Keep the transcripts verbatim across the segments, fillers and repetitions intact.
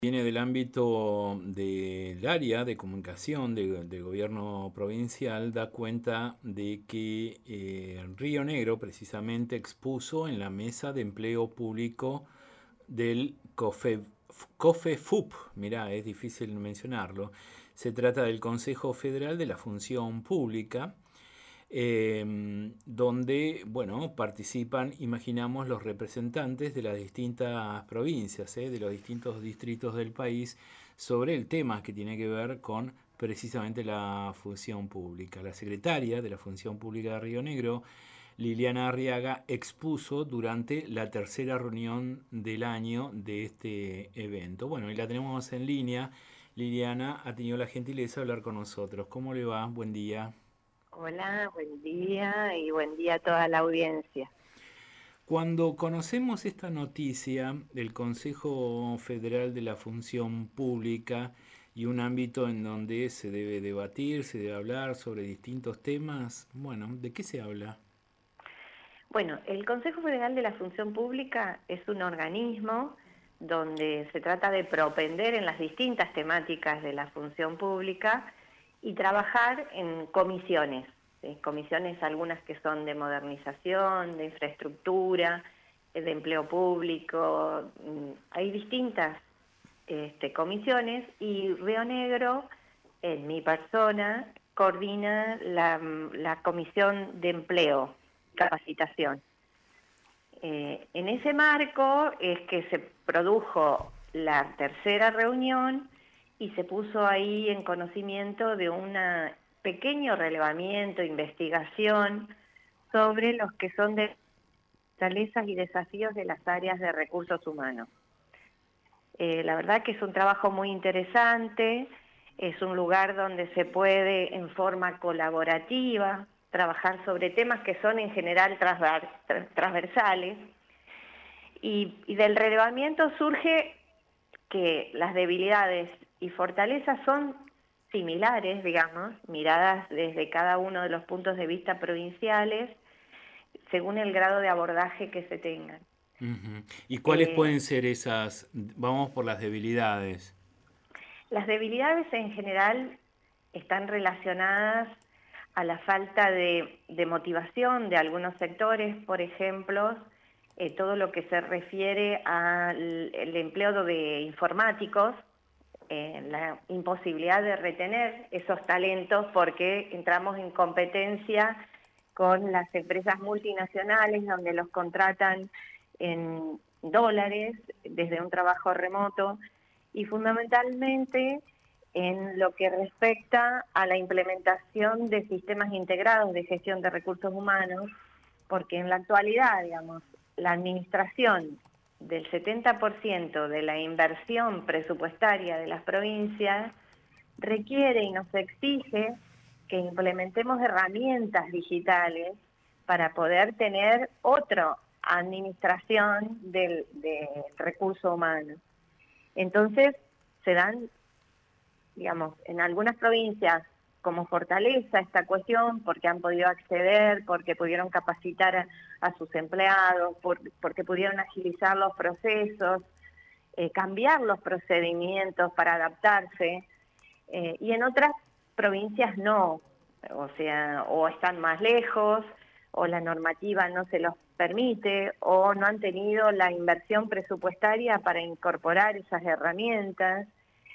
Viene del ámbito del área de comunicación de- del gobierno provincial, da cuenta de que eh, Río Negro precisamente expuso en la mesa de empleo público del COFE, COFEFUP, mirá, es difícil mencionarlo. Se trata del Consejo Federal de la Función Pública, eh, donde, bueno, participan, imaginamos, los representantes de las distintas provincias, eh, de los distintos distritos del país, sobre el tema que tiene que ver con precisamente la función pública. La secretaria de la Función Pública de Río Negro, Liliana Arriaga, expuso durante la tercera reunión del año de este evento. Bueno, y la tenemos en línea. Liliana ha tenido la gentileza de hablar con nosotros. ¿Cómo le va? Buen día. Hola, buen día y buen día a toda la audiencia. Cuando conocemos esta noticia del Consejo Federal de la Función Pública y un ámbito en donde se debe debatir, se debe hablar sobre distintos temas, bueno, ¿de qué se habla? Bueno, el Consejo Federal de la Función Pública es un organismo donde se trata de propender en las distintas temáticas de la función pública y trabajar en comisiones, ¿sí? Comisiones algunas que son de modernización, de infraestructura, de empleo público, mm, hay distintas este, comisiones y Río Negro, en mi persona, coordina la, la comisión de empleo, capacitación. Eh, en ese marco es que se produjo la tercera reunión y se puso ahí en conocimiento de un pequeño relevamiento, investigación sobre los que son de fortalezas y desafíos de las áreas de recursos humanos. Eh, la verdad que es un trabajo muy interesante, es un lugar donde se puede en forma colaborativa trabajar sobre temas que son en general transver, transversales y, y del relevamiento surge que las debilidades y fortalezas son similares, digamos, miradas desde cada uno de los puntos de vista provinciales según el grado de abordaje que se tengan. Ujú. ¿Y cuáles Eh, pueden ser esas? Vamos por las debilidades. Las debilidades en general están relacionadas a la falta de, de motivación de algunos sectores, por ejemplo, eh, todo lo que se refiere al el empleo de informáticos, eh, la imposibilidad de retener esos talentos porque entramos en competencia con las empresas multinacionales donde los contratan en dólares desde un trabajo remoto y fundamentalmente en lo que respecta a la implementación de sistemas integrados de gestión de recursos humanos, porque en la actualidad, digamos, la administración del setenta por ciento de la inversión presupuestaria de las provincias requiere y nos exige que implementemos herramientas digitales para poder tener otra administración del, del recurso humano. Entonces, se dan, digamos, en algunas provincias como fortaleza esta cuestión porque han podido acceder, porque pudieron capacitar a, a sus empleados, por, porque pudieron agilizar los procesos, eh, cambiar los procedimientos para adaptarse, eh, y en otras provincias no, o sea, o están más lejos, o la normativa no se los permite, o no han tenido la inversión presupuestaria para incorporar esas herramientas.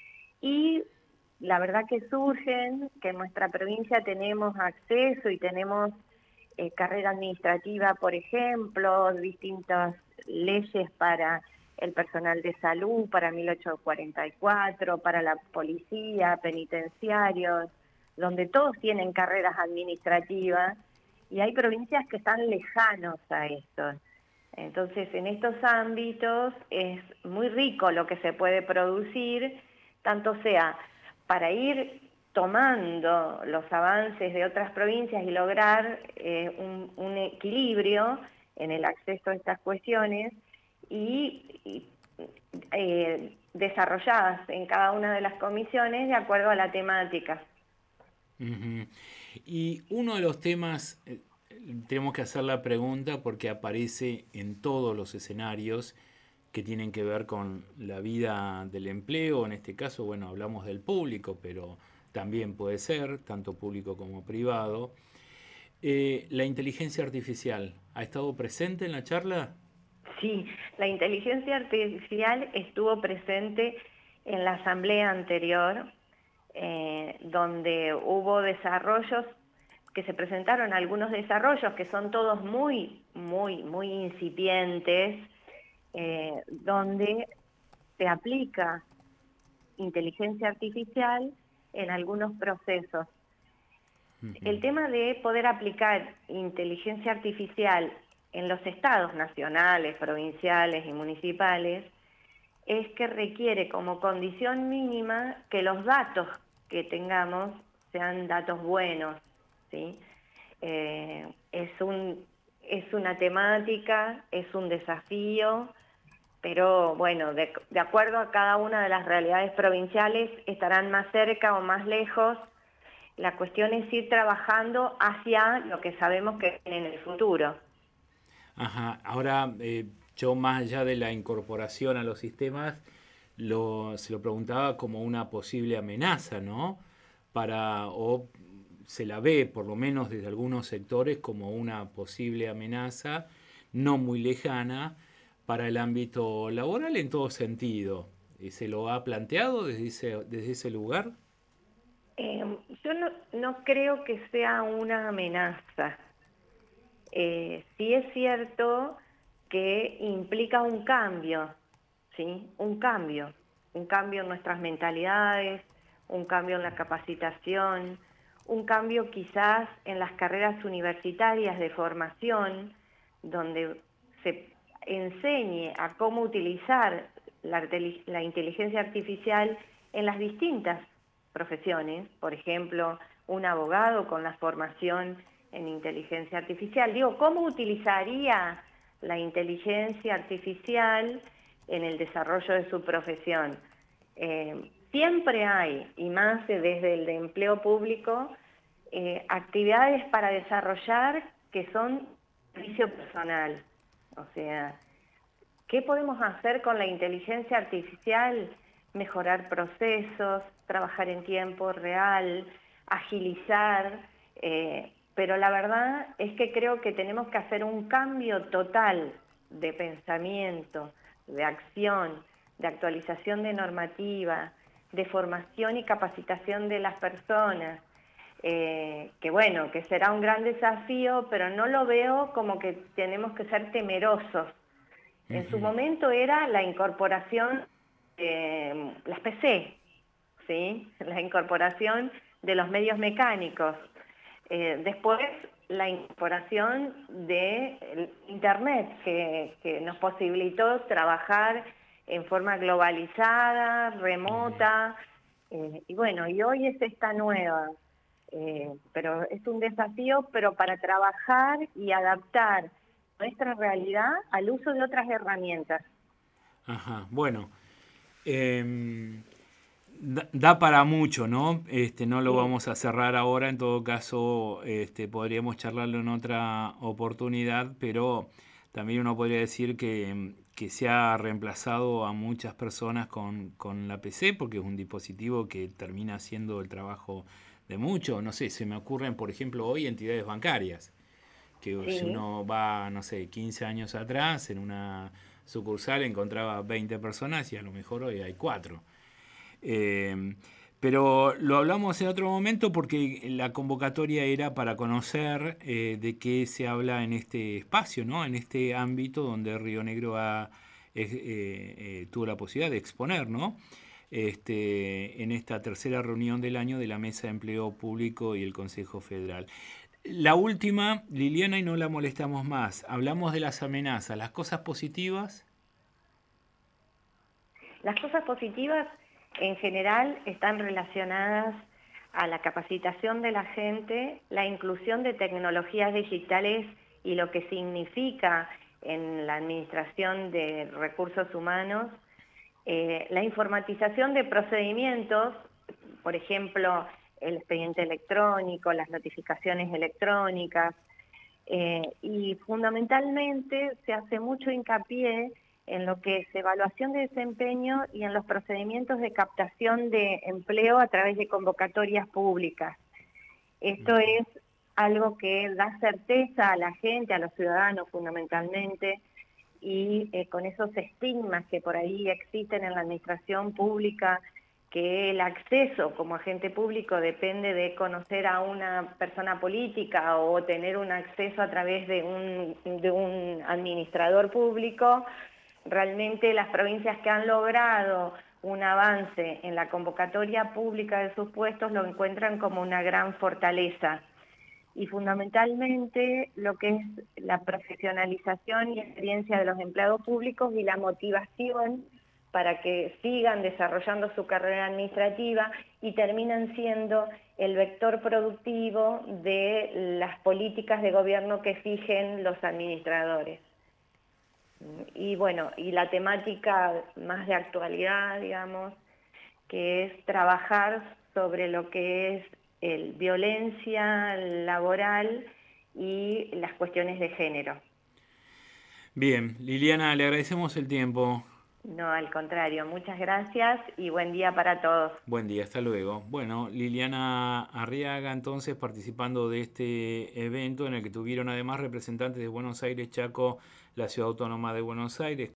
Y la verdad que surgen, que en nuestra provincia tenemos acceso y tenemos eh, carrera administrativa, por ejemplo, distintas leyes para el personal de salud, para mil ochocientos cuarenta y cuatro, para la policía, penitenciarios, donde todos tienen carreras administrativas, y hay provincias que están lejanos a esto. Entonces, en estos ámbitos es muy rico lo que se puede producir, tanto sea para ir tomando los avances de otras provincias y lograr eh, un, un equilibrio en el acceso a estas cuestiones y, y eh, desarrolladas en cada una de las comisiones de acuerdo a la temática. Ujú. Y uno de los temas, eh, tenemos que hacer la pregunta porque aparece en todos los escenarios, que tienen que ver con la vida del empleo. En este caso, bueno, hablamos del público, pero también puede ser, tanto público como privado. Eh, la inteligencia artificial, ¿ha estado presente en la charla? Sí, la inteligencia artificial estuvo presente en la asamblea anterior, eh, donde hubo desarrollos, que se presentaron algunos desarrollos que son todos muy, muy, muy incipientes, eh, donde se aplica inteligencia artificial en algunos procesos. El tema de poder aplicar inteligencia artificial en los estados nacionales, provinciales y municipales es que requiere como condición mínima que los datos que tengamos sean datos buenos, ¿sí? Eh, es un, es una temática, es un desafío, pero bueno, de, de acuerdo a cada una de las realidades provinciales estarán más cerca o más lejos. La cuestión es ir trabajando hacia lo que sabemos que viene en el futuro. Ajá, ahora eh, yo más allá de la incorporación a los sistemas, lo, se lo preguntaba como una posible amenaza, ¿no? Para, o se la ve, por lo menos desde algunos sectores, como una posible amenaza no muy lejana para el ámbito laboral en todo sentido. ¿Y ¿Se lo ha planteado desde ese, desde ese lugar? Eh, yo no, no creo que sea una amenaza. Eh, sí es cierto que implica un cambio, ¿sí? Un cambio, un cambio en nuestras mentalidades, un cambio en la capacitación, un cambio quizás en las carreras universitarias de formación, donde se enseñe a cómo utilizar la, la inteligencia artificial en las distintas profesiones, por ejemplo, un abogado con la formación en inteligencia artificial. Digo, ¿cómo utilizaría la inteligencia artificial en el desarrollo de su profesión? Eh, siempre hay, y más desde el de empleo público, eh, actividades para desarrollar que son servicio personal. O sea, ¿qué podemos hacer con la inteligencia artificial? Mejorar procesos, trabajar en tiempo real, agilizar, eh, pero la verdad es que creo que tenemos que hacer un cambio total de pensamiento, de acción, de actualización de normativa, de formación y capacitación de las personas, eh, que bueno, que será un gran desafío, pero no lo veo como que tenemos que ser temerosos. En su Ujú. momento era la incorporación de las P C, ¿sí? La incorporación de los medios mecánicos. Eh, después, la incorporación de Internet, que, que nos posibilitó trabajar en forma globalizada, remota, eh, y bueno, y hoy es esta nueva. Eh, pero es un desafío, pero para trabajar y adaptar nuestra realidad al uso de otras herramientas. Ajá, bueno. em, Da, da para mucho, ¿no? Este, no lo Sí, vamos a cerrar ahora, en todo caso, este, podríamos charlarlo en otra oportunidad, pero también uno podría decir que, que se ha reemplazado a muchas personas con, con la P C, porque es un dispositivo que termina haciendo el trabajo de muchos. No sé, se me ocurren, por ejemplo, hoy entidades bancarias, que si sí. uno va, no sé, quince años atrás, en una sucursal encontraba veinte personas y a lo mejor hoy hay cuatro. Eh, pero lo hablamos en otro momento porque la convocatoria era para conocer eh, de qué se habla en este espacio, ¿no? En este ámbito donde Río Negro ha, eh, eh, tuvo la posibilidad de exponer, ¿no? Este, en esta tercera reunión del año de la Mesa de Empleo Público y el Consejo Federal. La última, Liliana, y no la molestamos más. Hablamos de las amenazas, las cosas positivas. Las cosas positivas en general están relacionadas a la capacitación de la gente, la inclusión de tecnologías digitales y lo que significa en la administración de recursos humanos, eh, la informatización de procedimientos, por ejemplo, el expediente electrónico, las notificaciones electrónicas, eh, y fundamentalmente se hace mucho hincapié en lo que es evaluación de desempeño y en los procedimientos de captación de empleo a través de convocatorias públicas. Esto es algo que da certeza a la gente, a los ciudadanos fundamentalmente, y eh, con esos estigmas que por ahí existen en la administración pública, que el acceso como agente público depende de conocer a una persona política o tener un acceso a través de un, de un administrador público. Realmente las provincias que han logrado un avance en la convocatoria pública de sus puestos lo encuentran como una gran fortaleza. Y fundamentalmente lo que es la profesionalización y experiencia de los empleados públicos y la motivación para que sigan desarrollando su carrera administrativa y terminan siendo el vector productivo de las políticas de gobierno que fijen los administradores. Y bueno, y la temática más de actualidad, digamos, que es trabajar sobre lo que es el violencia laboral y las cuestiones de género. Bien, Liliana, le agradecemos el tiempo. No, al contrario, muchas gracias y buen día para todos. Buen día, hasta luego. Bueno, Liliana Arriaga, entonces, participando de este evento en el que tuvieron además representantes de Buenos Aires, Chaco, la Ciudad Autónoma de Buenos Aires.